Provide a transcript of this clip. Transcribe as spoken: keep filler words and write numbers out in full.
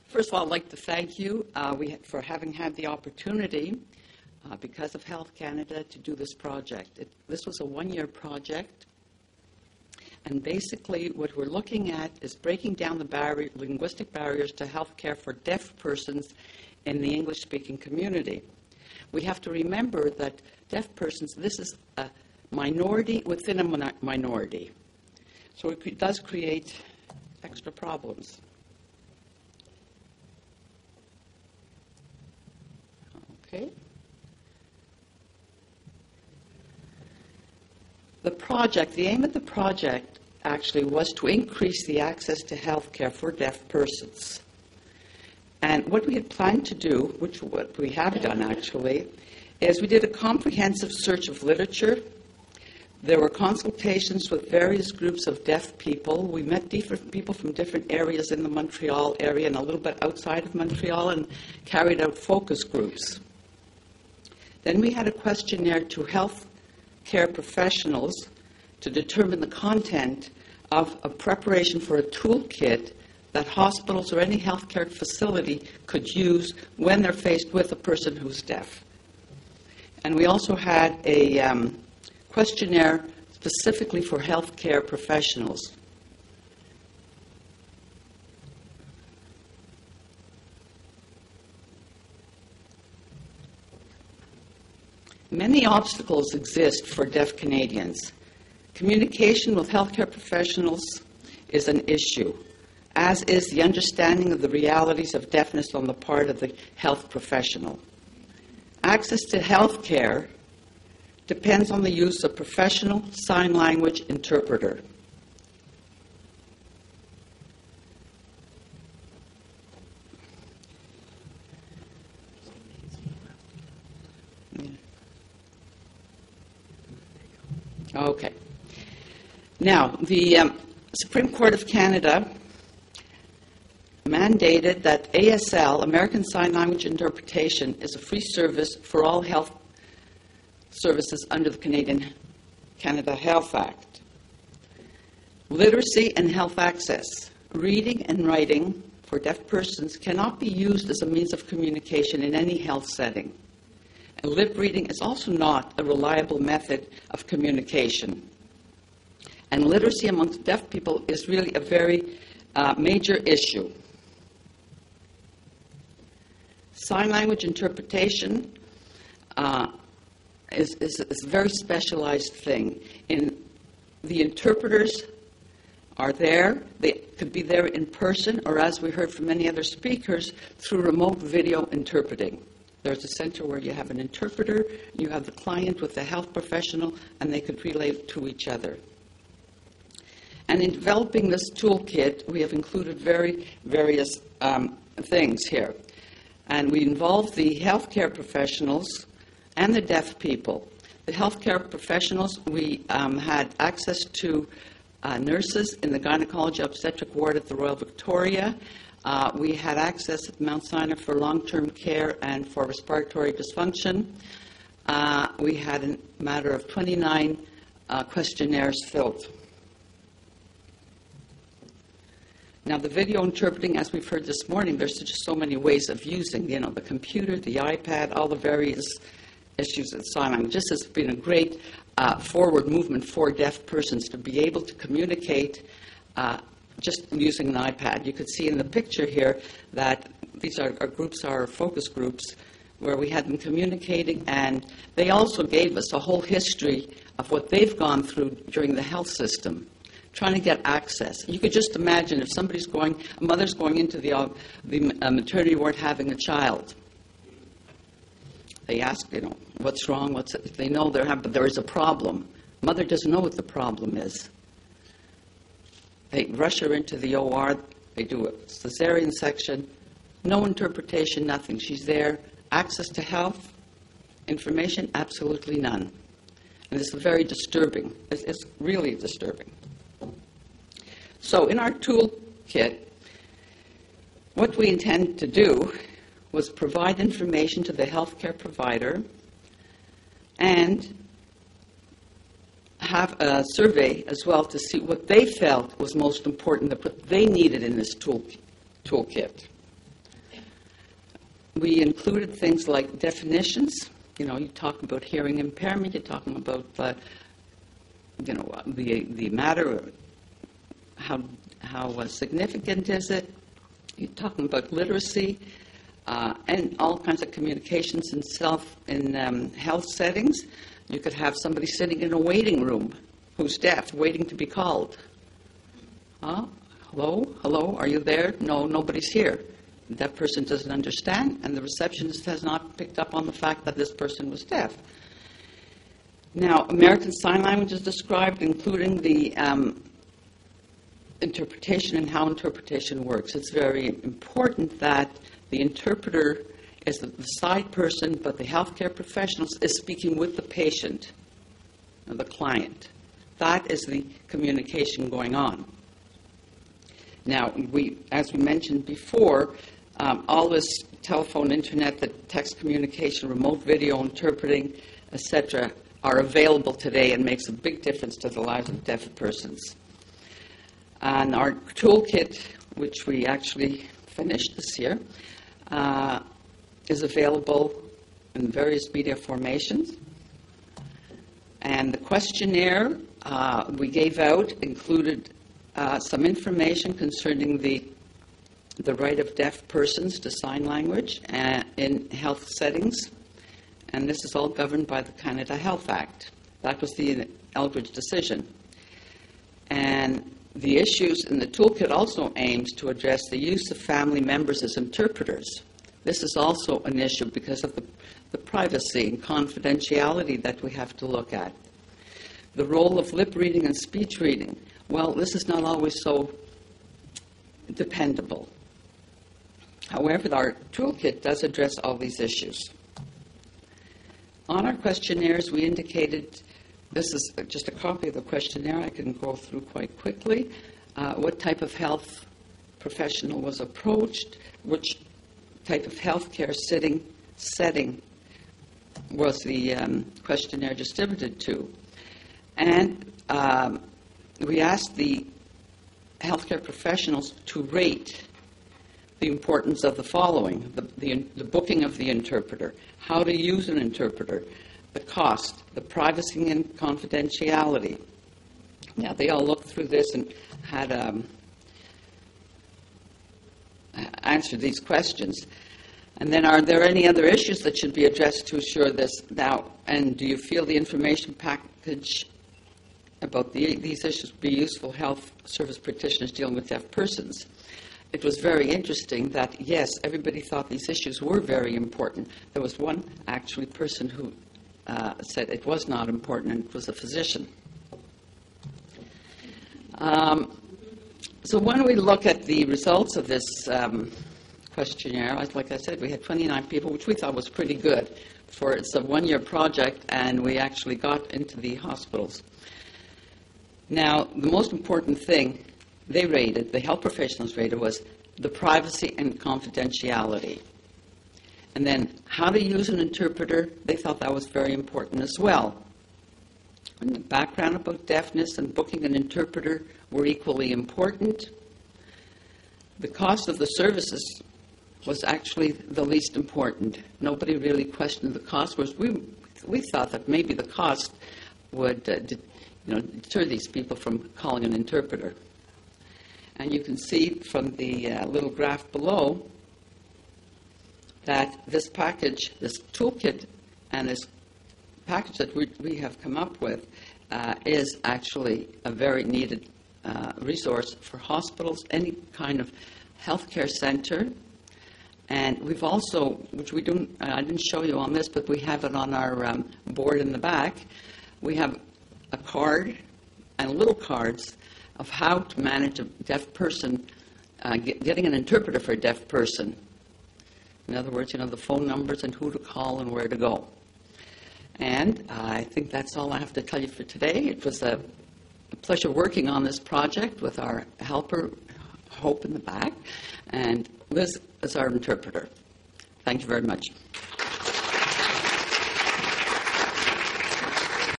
First of all, I'd like to thank you uh, we, for having had the opportunity, uh, because of Health Canada, to do this project. It, this was a one-year project, and basically what we're looking at is breaking down the barrier, linguistic barriers to health care for deaf persons in the English-speaking community. We have to remember that deaf persons, this is a minority within a min- minority. So it does create extra problems. Okay. The project, the aim of the project actually was to increase the access to health care for deaf persons. And what we had planned to do, which what we have done actually, is we did a comprehensive search of literature. There were consultations with various groups of deaf people. We met different people from different areas in the Montreal area and a little bit outside of Montreal, and carried out focus groups. Then we had a questionnaire to health care professionals to determine the content of a preparation for a toolkit that hospitals or any healthcare facility could use when they're faced with a person who's deaf. And we also had a um, questionnaire specifically for healthcare professionals. Many obstacles exist for deaf Canadians. Communication with healthcare professionals is an issue, as is the understanding of the realities of deafness on the part of the health professional. Access to health care depends on the use of professional sign language interpreter. Okay. Now, the um, Supreme Court of Canada mandated that A S L, American Sign Language Interpretation, is a free service for all health services under the Canadian Canada Health Act. Literacy and health access. Reading and writing for deaf persons cannot be used as a means of communication in any health setting. And lip reading is also not a reliable method of communication. And literacy amongst deaf people is really a very uh, major issue. Sign language interpretation uh, is, is, is a very specialized thing. In, the interpreters are there. They could be there in person, or as we heard from many other speakers, through remote video interpreting. There's a center where you have an interpreter, you have the client with the health professional, and they could relate to each other. And in developing this toolkit, we have included very various um, things here. And we involved the healthcare professionals and the deaf people. The healthcare professionals, we um, had access to uh, nurses in the gynecology obstetric ward at the Royal Victoria. Uh, we had access at Mount Sinai for long-term care and for respiratory dysfunction. Uh, we had a matter of twenty-nine uh, questionnaires filled. Now, the video interpreting, as we've heard this morning, there's just so many ways of using, you know, the computer, the iPad, all the various issues in sign language. This has been a great uh, forward movement for deaf persons to be able to communicate uh, just using an iPad. You could see in the picture here that these are our groups, our focus groups, where we had them communicating, and they also gave us a whole history of what they've gone through during the health system, trying to get access. You could just imagine if somebody's going, a mother's going into the, uh, the uh, maternity ward having a child. They ask, you know, what's wrong? What's it? They know there have, but there is a problem. Mother doesn't know what the problem is. They rush her into the O R. They do a cesarean section. No interpretation, nothing. She's there. Access to health information, absolutely none. And this is very disturbing. It's, it's really disturbing. So in our toolkit, what we intend to do was provide information to the healthcare provider and have a survey as well to see what they felt was most important, what they needed in this tool, toolkit. we included things like definitions. You know, you talk about hearing impairment, you're talking about, uh, you know, the the matter, how how uh, significant is it? You're talking about literacy uh, and all kinds of communications in self in um, health settings. You could have somebody sitting in a waiting room who's deaf, waiting to be called. Huh? Hello? Hello? Are you there? No, nobody's here. That person doesn't understand, and the receptionist has not picked up on the fact that this person was deaf. Now, American Sign Language is described, including the um, interpretation and how interpretation works. It's very important that the interpreter is the side person, but the healthcare professional is speaking with the patient, or the client. That is the communication going on. Now, we, as we mentioned before, um, all this telephone, internet, the text communication, remote video interpreting, et cetera, are available today and makes a big difference to the lives of deaf persons. And our toolkit, which we actually finished this year, uh, is available in various media formations. And the questionnaire uh, we gave out included uh, some information concerning the the right of deaf persons to sign language uh, in health settings. And this is all governed by the Canada Health Act. That was the Eldridge decision. And the issues in the toolkit also aims to address the use of family members as interpreters. This is also an issue because of the, the privacy and confidentiality that we have to look at. The role of lip reading and speech reading. Well, this is not always so dependable. However, our toolkit does address all these issues. On our questionnaires, we indicated, this is just a copy of the questionnaire I can go through quite quickly, uh, what type of health professional was approached, which type of healthcare sitting, setting was the um, questionnaire distributed to. And um, we asked the healthcare professionals to rate the importance of the following: the, the, the booking of the interpreter, how to use an interpreter, the cost, the privacy and confidentiality. Now, they all looked through this and had um, answered these questions. And then, are there any other issues that should be addressed to assure this? Now, and do you feel the information package about the, these issues would be useful health service practitioners dealing with deaf persons? It was very interesting that, yes, everybody thought these issues were very important. There was one, actually, person who uh, said it was not important, and it was a physician. Um, so when we look at the results of this um, questionnaire, like I said, we had twenty-nine people, which we thought was pretty good for it's a one-year project, and we actually got into the hospitals. Now, the most important thing they rated, the health professionals rated, was the privacy and confidentiality. And then how to use an interpreter, they thought that was very important as well. And the background about deafness and booking an interpreter were equally important. The cost of the services was actually the least important. Nobody really questioned the cost, whereas we, we thought that maybe the cost would uh, de- you know, deter these people from calling an interpreter. And you can see from the uh, little graph below that this package, this toolkit, and this package that we, we have come up with uh, is actually a very needed uh, resource for hospitals, any kind of healthcare center. And we've also, which we don't, I didn't show you on this, but we have it on our um, board in the back. We have a card and little cards of how to manage a deaf person, uh, get, getting an interpreter for a deaf person. In other words, you know, the phone numbers and who to call and where to go. And uh, I think that's all I have to tell you for today. It was a, a pleasure working on this project with our helper, Hope, in the back, and Liz as our interpreter. Thank you very much.